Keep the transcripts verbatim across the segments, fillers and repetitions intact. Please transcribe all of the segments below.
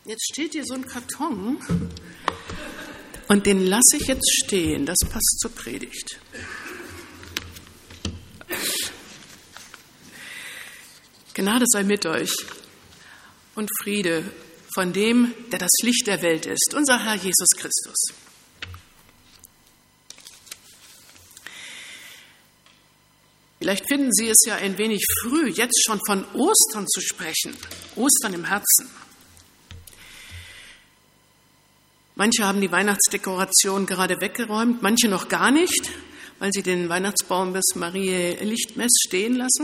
Jetzt steht hier so ein Karton und den lasse ich jetzt stehen. Das passt zur Predigt. Gnade sei mit euch und Friede von dem, der das Licht der Welt ist, unser Herr Jesus Christus. Vielleicht finden Sie es ja ein wenig früh, jetzt schon von Ostern zu sprechen, Ostern im Herzen. Manche haben die Weihnachtsdekoration gerade weggeräumt, manche noch gar nicht, weil sie den Weihnachtsbaum bis Mariä Lichtmess stehen lassen.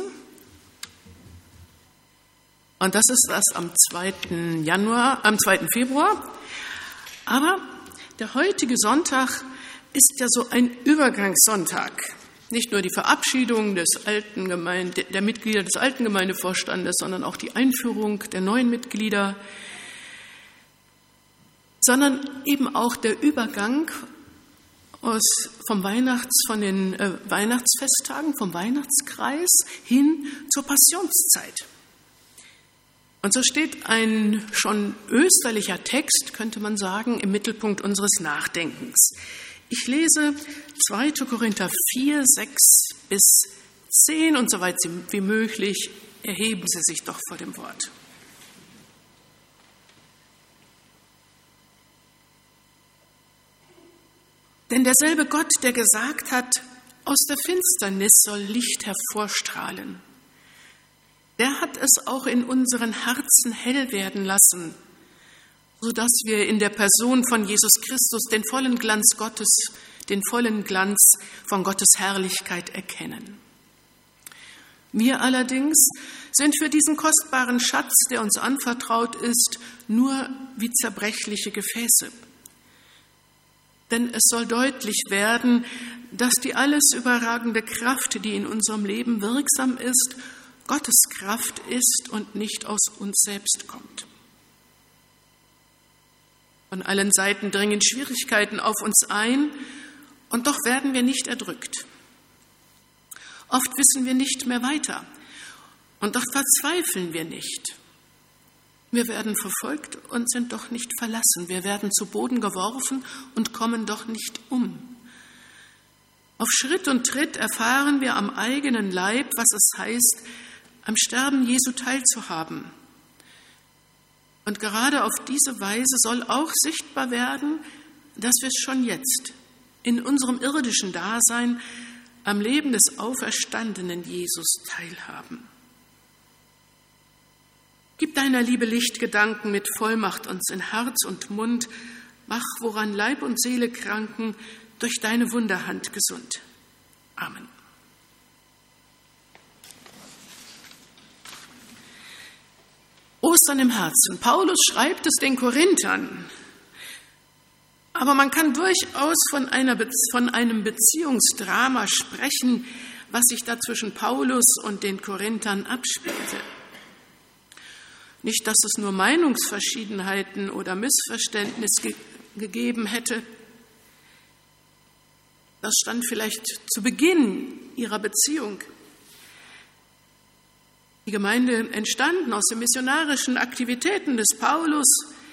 Und das ist erst am zweiten Januar, am zweiten Februar. Aber der heutige Sonntag ist ja so ein Übergangssonntag. Nicht nur die Verabschiedung des alten Gemeinde, der Mitglieder des alten Gemeindevorstandes, sondern auch die Einführung der neuen Mitglieder, sondern eben auch der Übergang aus, vom Weihnachts, von den äh, Weihnachtsfesttagen, vom Weihnachtskreis hin zur Passionszeit. Und so steht ein schon österlicher Text, könnte man sagen, im Mittelpunkt unseres Nachdenkens. Ich lese zweiter Korinther vier, sechs bis zehn und soweit wie möglich erheben Sie sich doch vor dem Wort. Denn derselbe Gott, der gesagt hat, aus der Finsternis soll Licht hervorstrahlen, der hat es auch in unseren Herzen hell werden lassen, sodass wir in der Person von Jesus Christus den vollen Glanz Gottes, den vollen Glanz von Gottes Herrlichkeit erkennen. Wir allerdings sind für diesen kostbaren Schatz, der uns anvertraut ist, nur wie zerbrechliche Gefäße. Denn es soll deutlich werden, dass die alles überragende Kraft, die in unserem Leben wirksam ist, Gottes Kraft ist und nicht aus uns selbst kommt. Von allen Seiten dringen Schwierigkeiten auf uns ein, und doch werden wir nicht erdrückt. Oft wissen wir nicht mehr weiter, und doch verzweifeln wir nicht. Wir werden verfolgt und sind doch nicht verlassen. Wir werden zu Boden geworfen und kommen doch nicht um. Auf Schritt und Tritt erfahren wir am eigenen Leib, was es heißt, am Sterben Jesu teilzuhaben. Und gerade auf diese Weise soll auch sichtbar werden, dass wir schon jetzt in unserem irdischen Dasein am Leben des auferstandenen Jesus teilhaben. Gib deiner Liebe Lichtgedanken mit Vollmacht uns in Herz und Mund, mach, woran Leib und Seele kranken, durch deine Wunderhand gesund. Amen. Ostern im Herzen. Paulus schreibt es den Korinthern. Aber man kann durchaus von, einer Be- von einem Beziehungsdrama sprechen, was sich da zwischen Paulus und den Korinthern abspielte. Nicht, dass es nur Meinungsverschiedenheiten oder Missverständnis ge- gegeben hätte. Das stand vielleicht zu Beginn ihrer Beziehung. Die Gemeinde entstanden aus den missionarischen Aktivitäten des Paulus,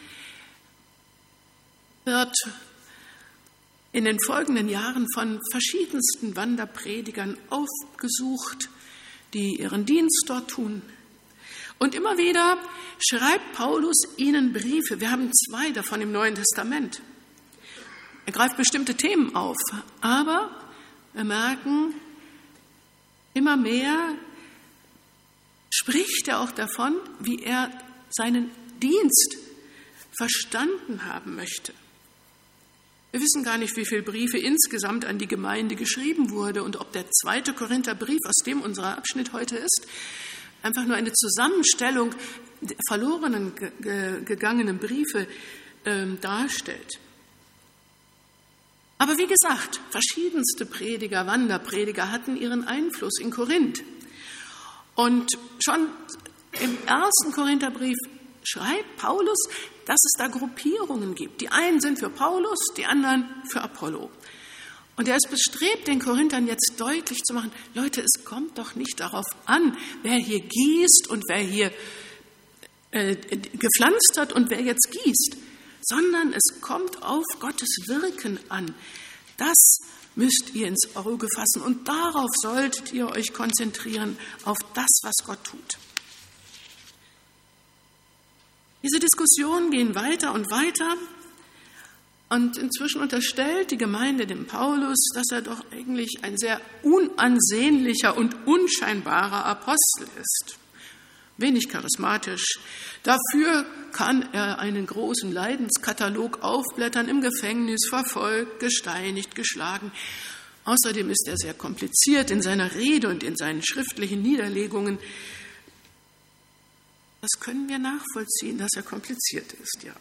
wird in den folgenden Jahren von verschiedensten Wanderpredigern aufgesucht, die ihren Dienst dort tun. Und immer wieder schreibt Paulus ihnen Briefe. Wir haben zwei davon im Neuen Testament. Er greift bestimmte Themen auf, aber wir merken, immer mehr spricht er auch davon, wie er seinen Dienst verstanden haben möchte. Wir wissen gar nicht, wie viele Briefe insgesamt an die Gemeinde geschrieben wurde und ob der zweite Korintherbrief, aus dem unser Abschnitt heute ist, einfach nur eine Zusammenstellung der verlorenen gegangenen Briefe äh, darstellt. Aber wie gesagt, verschiedenste Prediger, Wanderprediger hatten ihren Einfluss in Korinth. Und schon im ersten Korintherbrief schreibt Paulus, dass es da Gruppierungen gibt. Die einen sind für Paulus, die anderen für Apollo. Und er ist bestrebt, den Korinthern jetzt deutlich zu machen, Leute, es kommt doch nicht darauf an, wer hier gießt und wer hier äh, gepflanzt hat und wer jetzt gießt, sondern es kommt auf Gottes Wirken an. Das müsst ihr ins Auge fassen und darauf solltet ihr euch konzentrieren, auf das, was Gott tut. Diese Diskussionen gehen weiter und weiter und inzwischen unterstellt die Gemeinde dem Paulus, dass er doch eigentlich ein sehr unansehnlicher und unscheinbarer Apostel ist. Wenig charismatisch. Dafür kann er einen großen Leidenskatalog aufblättern, im Gefängnis, verfolgt, gesteinigt, geschlagen. Außerdem ist er sehr kompliziert in seiner Rede und in seinen schriftlichen Niederlegungen. Das können wir nachvollziehen, dass er kompliziert ist, ja.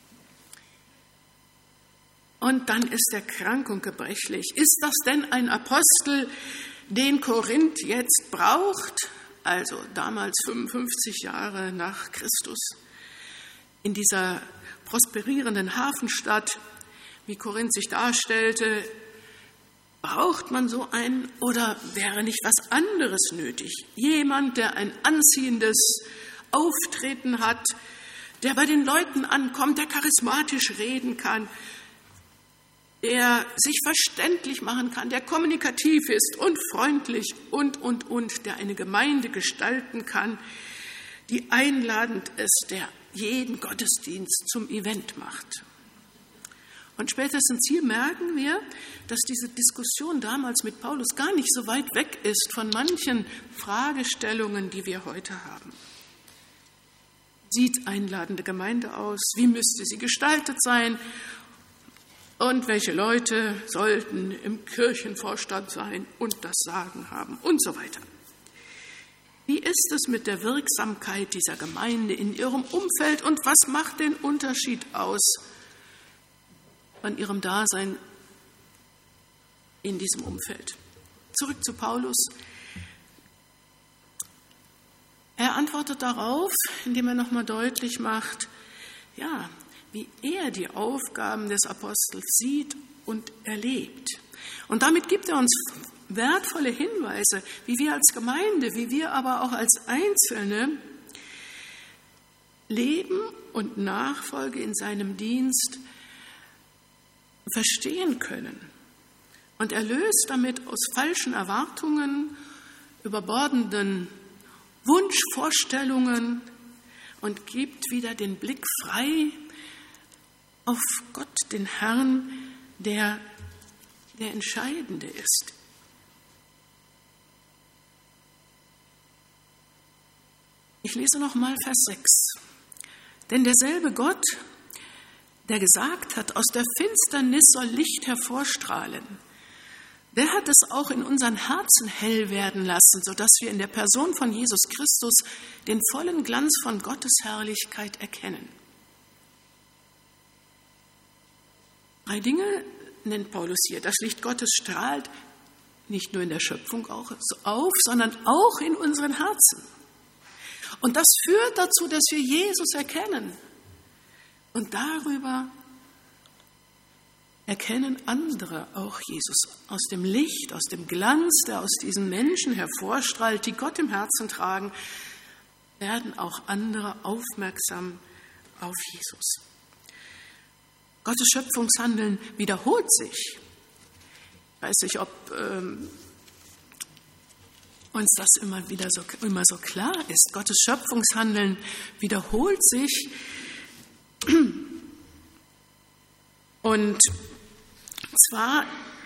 Und dann ist er krank und gebrechlich. Ist das denn ein Apostel, den Korinth jetzt braucht? Also damals fünfundfünfzig Jahre nach Christus, in dieser prosperierenden Hafenstadt, wie Korinth sich darstellte, braucht man so einen oder wäre nicht was anderes nötig? Jemand, der ein anziehendes Auftreten hat, der bei den Leuten ankommt, der charismatisch reden kann, der sich verständlich machen kann, der kommunikativ ist und freundlich und, und, und, der eine Gemeinde gestalten kann, die einladend ist, der jeden Gottesdienst zum Event macht. Und spätestens hier merken wir, dass diese Diskussion damals mit Paulus gar nicht so weit weg ist von manchen Fragestellungen, die wir heute haben. Sieht einladende Gemeinde aus? Wie müsste sie gestaltet sein? Und welche Leute sollten im Kirchenvorstand sein und das Sagen haben und so weiter. Wie ist es mit der Wirksamkeit dieser Gemeinde in ihrem Umfeld und was macht den Unterschied aus von ihrem Dasein in diesem Umfeld? Zurück zu Paulus. Er antwortet darauf, indem er nochmal deutlich macht, ja, wie er die Aufgaben des Apostels sieht und erlebt. Und damit gibt er uns wertvolle Hinweise, wie wir als Gemeinde, wie wir aber auch als Einzelne Leben und Nachfolge in seinem Dienst verstehen können. Und er löst damit aus falschen Erwartungen, überbordenden Wunschvorstellungen und gibt wieder den Blick frei auf Gott, den Herrn, der der Entscheidende ist. Ich lese noch mal Vers sechs. Denn derselbe Gott, der gesagt hat, aus der Finsternis soll Licht hervorstrahlen, der hat es auch in unseren Herzen hell werden lassen, sodass wir in der Person von Jesus Christus den vollen Glanz von Gottes Herrlichkeit erkennen. Drei Dinge nennt Paulus hier. Das Licht Gottes strahlt nicht nur in der Schöpfung auf, sondern auch in unseren Herzen. Und das führt dazu, dass wir Jesus erkennen. Und darüber erkennen andere auch Jesus. Aus dem Licht, aus dem Glanz, der aus diesen Menschen hervorstrahlt, die Gott im Herzen tragen, werden auch andere aufmerksam auf Jesus. Gottes Schöpfungshandeln wiederholt sich. Ich weiß nicht, ob ähm, uns das immer wieder so, immer so klar ist. Gottes Schöpfungshandeln wiederholt sich. Und zwar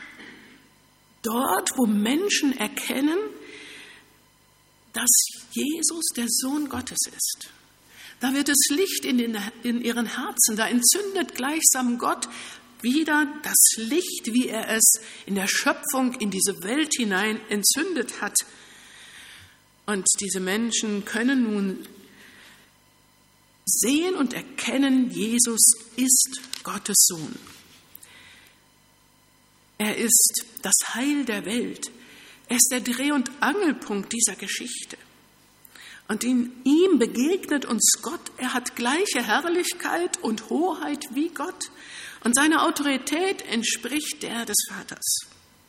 dort, wo Menschen erkennen, dass Jesus der Sohn Gottes ist. Da wird das Licht in, den, in ihren Herzen, da entzündet gleichsam Gott wieder das Licht, wie er es in der Schöpfung in diese Welt hinein entzündet hat. Und diese Menschen können nun sehen und erkennen, Jesus ist Gottes Sohn. Er ist das Heil der Welt. Er ist der Dreh- und Angelpunkt dieser Geschichte. Und in ihm begegnet uns Gott. Er hat gleiche Herrlichkeit und Hoheit wie Gott. Und seine Autorität entspricht der des Vaters.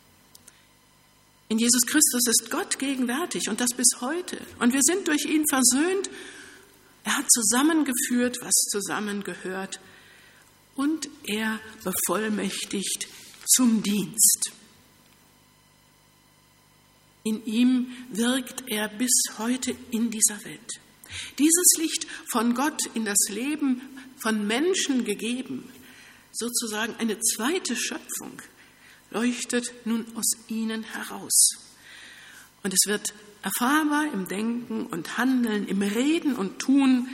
In Jesus Christus ist Gott gegenwärtig und das bis heute. Und wir sind durch ihn versöhnt Er hat zusammengeführt, was zusammengehört, und er bevollmächtigt zum Dienst. In ihm wirkt er bis heute in dieser Welt. Dieses Licht von Gott in das Leben von Menschen gegeben, sozusagen eine zweite Schöpfung, leuchtet nun aus ihnen heraus. Und es wird erfahrbar im Denken und Handeln, im Reden und Tun.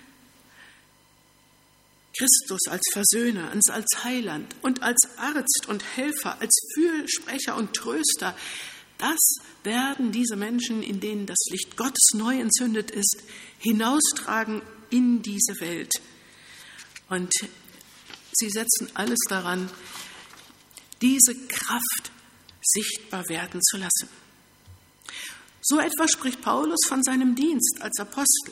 Christus als Versöhner, als Heiland und als Arzt und Helfer, als Fürsprecher und Tröster, das werden diese Menschen, in denen das Licht Gottes neu entzündet ist, hinaustragen in diese Welt. Und sie setzen alles daran, diese Kraft sichtbar werden zu lassen. So etwa spricht Paulus von seinem Dienst als Apostel.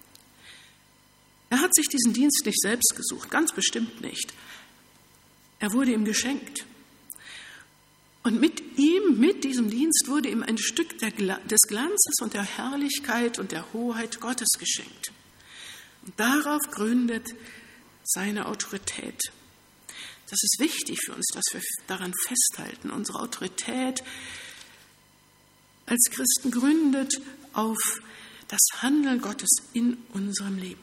Er hat sich diesen Dienst nicht selbst gesucht, ganz bestimmt nicht. Er wurde ihm geschenkt. Und mit ihm, mit diesem Dienst, wurde ihm ein Stück der, des Glanzes und der Herrlichkeit und der Hoheit Gottes geschenkt. Und darauf gründet seine Autorität. Das ist wichtig für uns, dass wir daran festhalten. Unsere Autorität als Christen gründet auf das Handeln Gottes in unserem Leben.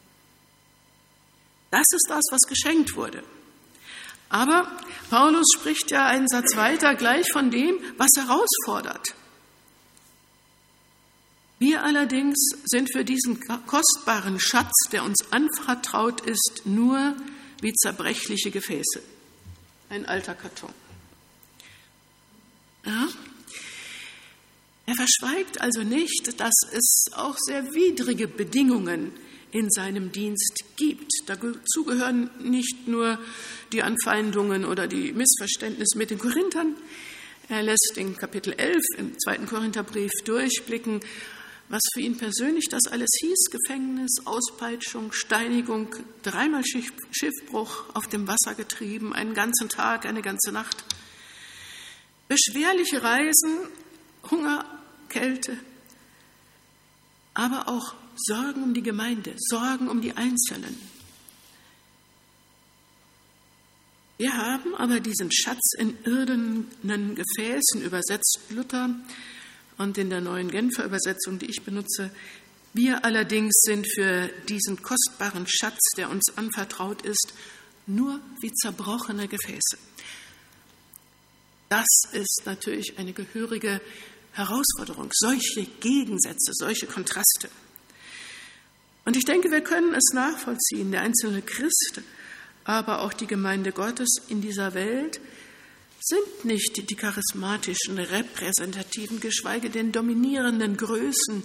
Das ist das, was geschenkt wurde. Aber Paulus spricht ja einen Satz weiter gleich von dem, was herausfordert. Wir allerdings sind für diesen kostbaren Schatz, der uns anvertraut ist, nur wie zerbrechliche Gefäße. Ein alter Karton. Ja? Er verschweigt also nicht, dass es auch sehr widrige Bedingungen in seinem Dienst gibt. Dazu gehören nicht nur die Anfeindungen oder die Missverständnisse mit den Korinthern. Er lässt in Kapitel elf im zweiten Korintherbrief durchblicken, was für ihn persönlich das alles hieß: Gefängnis, Auspeitschung, Steinigung, dreimal Schiffbruch, auf dem Wasser getrieben, einen ganzen Tag, eine ganze Nacht. Beschwerliche Reisen, Hunger, Kälte, aber auch Sorgen um die Gemeinde, Sorgen um die Einzelnen. Wir haben aber diesen Schatz in irdenen Gefäßen, übersetzt Luther, und in der neuen Genfer Übersetzung, die ich benutze: Wir allerdings sind für diesen kostbaren Schatz, der uns anvertraut ist, nur wie zerbrochene Gefäße. Das ist natürlich eine gehörige Herausforderung, solche Gegensätze, solche Kontraste. Und ich denke, wir können es nachvollziehen, der einzelne Christ, aber auch die Gemeinde Gottes in dieser Welt sind nicht die charismatischen, repräsentativen, geschweige denn dominierenden Größen.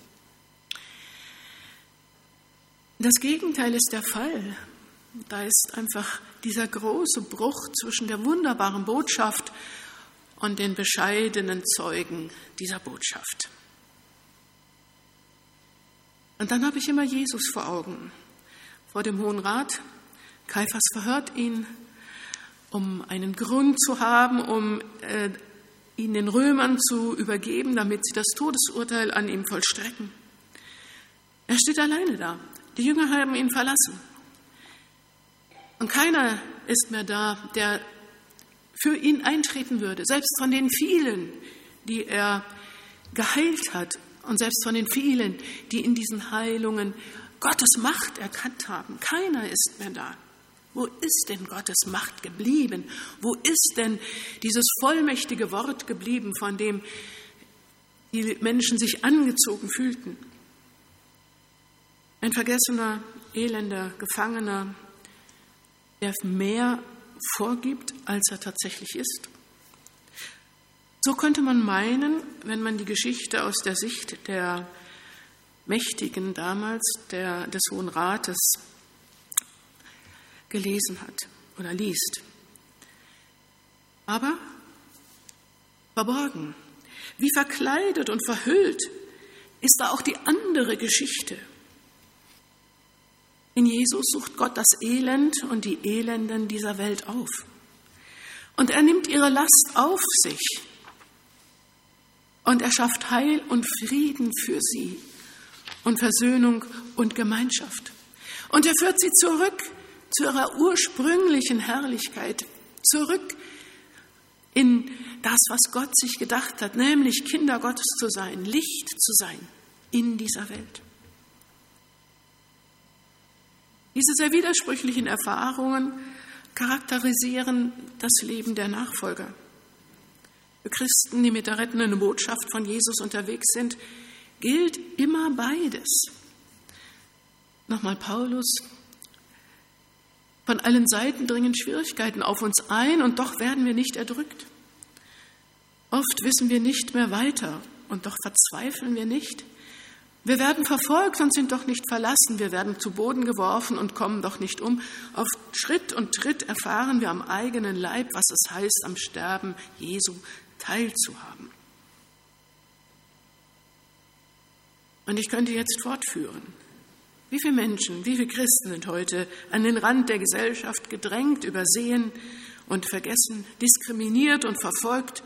Das Gegenteil ist der Fall. Da ist einfach dieser große Bruch zwischen der wunderbaren Botschaft und den bescheidenen Zeugen dieser Botschaft. Und dann habe ich immer Jesus vor Augen, vor dem Hohen Rat. Kaiphas verhört ihn, um einen Grund zu haben, um äh, ihn den Römern zu übergeben, damit sie das Todesurteil an ihm vollstrecken. Er steht alleine da. Die Jünger haben ihn verlassen. Und keiner ist mehr da, der für ihn eintreten würde, selbst von den vielen, die er geheilt hat und selbst von den vielen, die in diesen Heilungen Gottes Macht erkannt haben. Keiner ist mehr da. Wo ist denn Gottes Macht geblieben? Wo ist denn dieses vollmächtige Wort geblieben, von dem die Menschen sich angezogen fühlten? Ein vergessener, elender Gefangener, der mehr vorgibt, als er tatsächlich ist. So könnte man meinen, wenn man die Geschichte aus der Sicht der Mächtigen damals, der, des Hohen Rates, gelesen hat oder liest. Aber verborgen, wie verkleidet und verhüllt, ist da auch die andere Geschichte. In Jesus sucht Gott das Elend und die Elenden dieser Welt auf. Und er nimmt ihre Last auf sich. Und er schafft Heil und Frieden für sie und Versöhnung und Gemeinschaft. Und er führt sie zurück zu ihrer ursprünglichen Herrlichkeit, zurück in das, was Gott sich gedacht hat, nämlich Kinder Gottes zu sein, Licht zu sein in dieser Welt. Diese sehr widersprüchlichen Erfahrungen charakterisieren das Leben der Nachfolger. Für Christen, die mit der rettenden Botschaft von Jesus unterwegs sind, gilt immer beides. Nochmal Paulus: Von allen Seiten dringen Schwierigkeiten auf uns ein und doch werden wir nicht erdrückt. Oft wissen wir nicht mehr weiter und doch verzweifeln wir nicht. Wir werden verfolgt und sind doch nicht verlassen. Wir werden zu Boden geworfen und kommen doch nicht um. Auf Schritt und Tritt erfahren wir am eigenen Leib, was es heißt, am Sterben Jesu teilzuhaben. Und ich könnte jetzt fortführen. Wie viele Menschen, wie viele Christen sind heute an den Rand der Gesellschaft gedrängt, übersehen und vergessen, diskriminiert und verfolgt?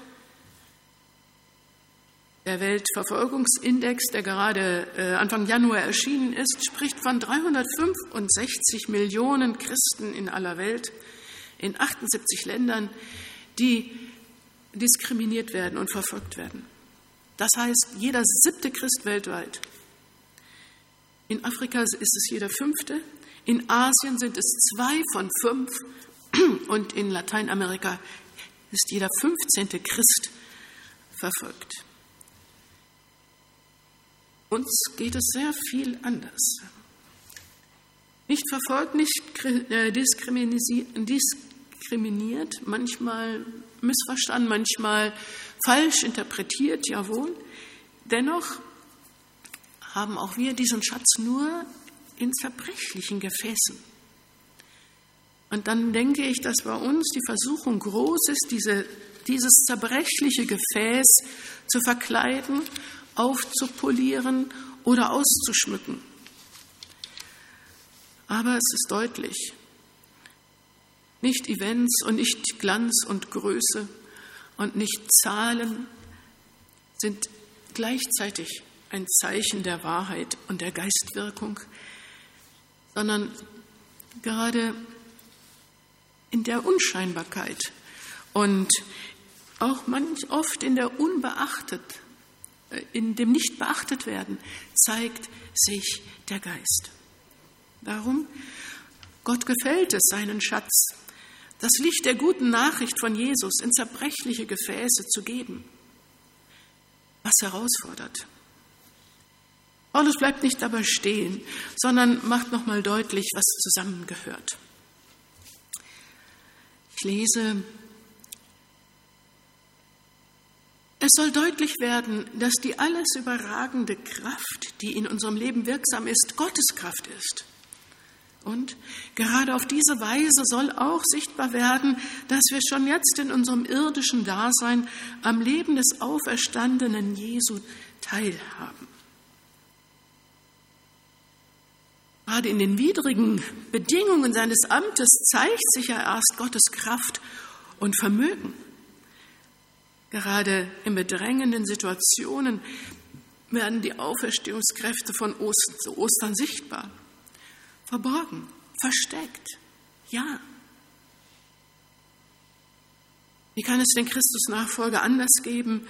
Der Weltverfolgungsindex, der gerade äh, Anfang Januar erschienen ist, spricht von dreihundertfünfundsechzig Millionen Christen in aller Welt, in achtundsiebzig Ländern, die diskriminiert werden und verfolgt werden. Das heißt, jeder siebte Christ weltweit. In Afrika ist es jeder fünfte, in Asien sind es zwei von fünf und in Lateinamerika ist jeder fünfzehnte Christ verfolgt. Uns geht es sehr viel anders. Nicht verfolgt, nicht diskriminiert, manchmal missverstanden, manchmal falsch interpretiert, jawohl. Dennoch haben auch wir diesen Schatz nur in zerbrechlichen Gefäßen. Und dann denke ich, dass bei uns die Versuchung groß ist, diese, dieses zerbrechliche Gefäß zu verkleiden, aufzupolieren oder auszuschmücken. Aber es ist deutlich, nicht Events und nicht Glanz und Größe und nicht Zahlen sind gleichzeitig ein Zeichen der Wahrheit und der Geistwirkung, sondern gerade in der Unscheinbarkeit und auch manch oft in der Unbeachtet, in dem Nicht-Beachtet-Werden zeigt sich der Geist. Darum, Gott gefällt es, seinen Schatz, das Licht der guten Nachricht von Jesus in zerbrechliche Gefäße zu geben, was herausfordert. Paulus bleibt nicht dabei stehen, sondern macht nochmal deutlich, was zusammengehört. Ich lese: Es soll deutlich werden, dass die alles überragende Kraft, die in unserem Leben wirksam ist, Gottes Kraft ist. Und gerade auf diese Weise soll auch sichtbar werden, dass wir schon jetzt in unserem irdischen Dasein am Leben des auferstandenen Jesu teilhaben. Gerade in den widrigen Bedingungen seines Amtes zeigt sich ja erst Gottes Kraft und Vermögen. Gerade in bedrängenden Situationen werden die Auferstehungskräfte von Ostern, zu Ostern sichtbar. Verborgen, versteckt, ja. Wie kann es den Christus-Nachfolger anders geben,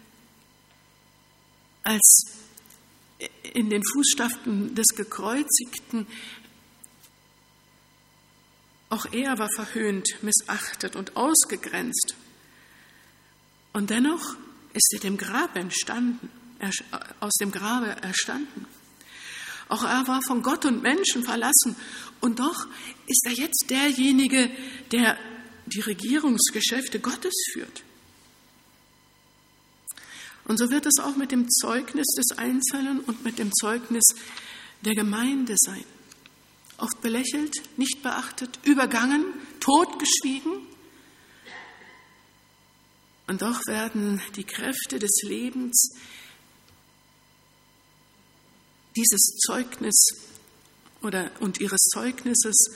als in den Fußstapfen des Gekreuzigten? Auch er war verhöhnt, missachtet und ausgegrenzt. Und dennoch ist er dem Grab entstanden, aus dem Grabe erstanden. Auch er war von Gott und Menschen verlassen. Und doch ist er jetzt derjenige, der die Regierungsgeschäfte Gottes führt. Und so wird es auch mit dem Zeugnis des Einzelnen und mit dem Zeugnis der Gemeinde sein. Oft belächelt, nicht beachtet, übergangen, totgeschwiegen. Und doch werden die Kräfte des Lebens dieses Zeugnis oder und ihres Zeugnisses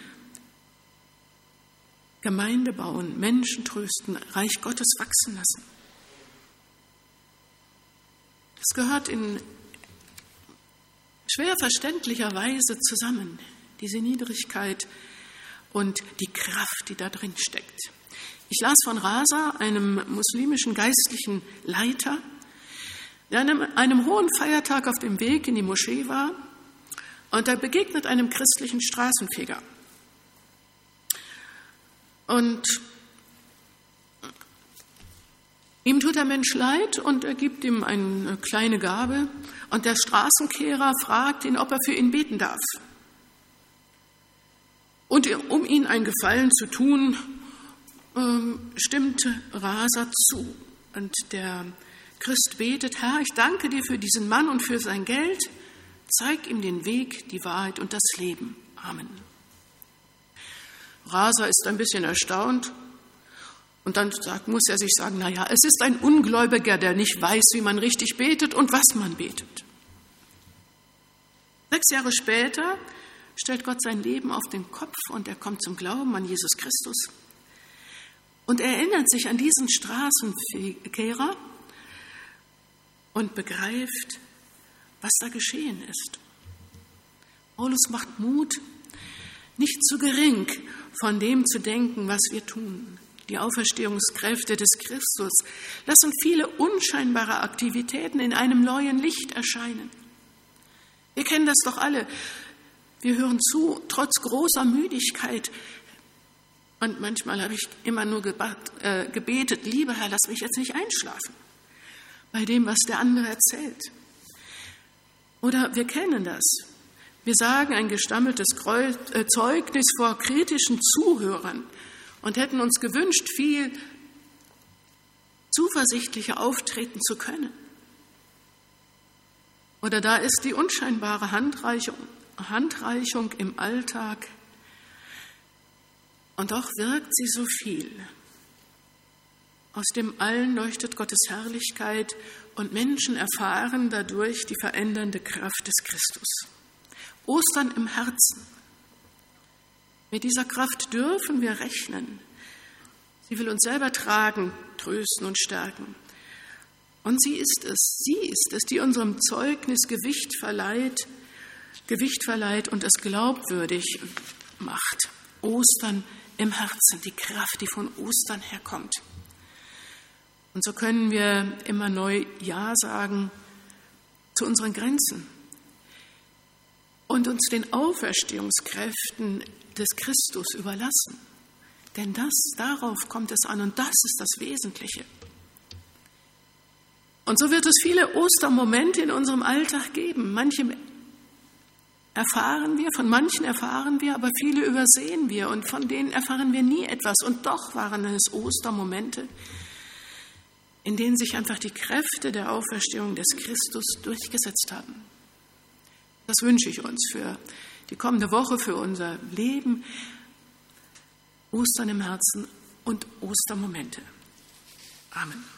Gemeinde bauen, Menschen trösten, Reich Gottes wachsen lassen. Es gehört in schwer verständlicherweise zusammen, diese Niedrigkeit und die Kraft, die da drin steckt. Ich las von Rasa, einem muslimischen geistlichen Leiter, der an einem, einem hohen Feiertag auf dem Weg in die Moschee war und er begegnet einem christlichen Straßenfeger. Und ihm tut der Mensch leid und er gibt ihm eine kleine Gabe und der Straßenkehrer fragt ihn, ob er für ihn beten darf. Und um ihn einen Gefallen zu tun, stimmte Rasa zu. Und der Christ betet: Herr, ich danke dir für diesen Mann und für sein Geld. Zeig ihm den Weg, die Wahrheit und das Leben. Amen. Rasa ist ein bisschen erstaunt und dann sagt, muss er sich sagen, naja, es ist ein Ungläubiger, der nicht weiß, wie man richtig betet und was man betet. Sechs Jahre später stellt Gott sein Leben auf den Kopf und er kommt zum Glauben an Jesus Christus. Und er erinnert sich an diesen Straßenkehrer und begreift, was da geschehen ist. Paulus macht Mut, nicht zu gering von dem zu denken, was wir tun. Die Auferstehungskräfte des Christus lassen viele unscheinbare Aktivitäten in einem neuen Licht erscheinen. Wir kennen das doch alle. Wir hören zu, trotz großer Müdigkeit. Und manchmal habe ich immer nur gebetet, lieber Herr, lass mich jetzt nicht einschlafen bei dem, was der andere erzählt. Oder wir kennen das. Wir sagen ein gestammeltes Zeugnis vor kritischen Zuhörern und hätten uns gewünscht, viel zuversichtlicher auftreten zu können. Oder da ist die unscheinbare Handreichung, Handreichung im Alltag und doch wirkt sie so viel. Aus dem Allen leuchtet Gottes Herrlichkeit und Menschen erfahren dadurch die verändernde Kraft des Christus. Ostern im Herzen. Mit dieser Kraft dürfen wir rechnen. Sie will uns selber tragen, trösten und stärken. Und sie ist es, sie ist es, die unserem Zeugnis Gewicht verleiht, Gewicht verleiht und es glaubwürdig macht. Ostern im Herzen, die Kraft, die von Ostern herkommt. Und so können wir immer neu Ja sagen zu unseren Grenzen und uns den Auferstehungskräften des Christus überlassen. Denn das, darauf kommt es an und das ist das Wesentliche. Und so wird es viele Ostermomente in unserem Alltag geben. Manche erfahren wir, von manchen erfahren wir, aber viele übersehen wir und von denen erfahren wir nie etwas. Und doch waren es Ostermomente, in denen sich einfach die Kräfte der Auferstehung des Christus durchgesetzt haben. Das wünsche ich uns für die kommende Woche, für unser Leben. Ostern im Herzen und Ostermomente. Amen.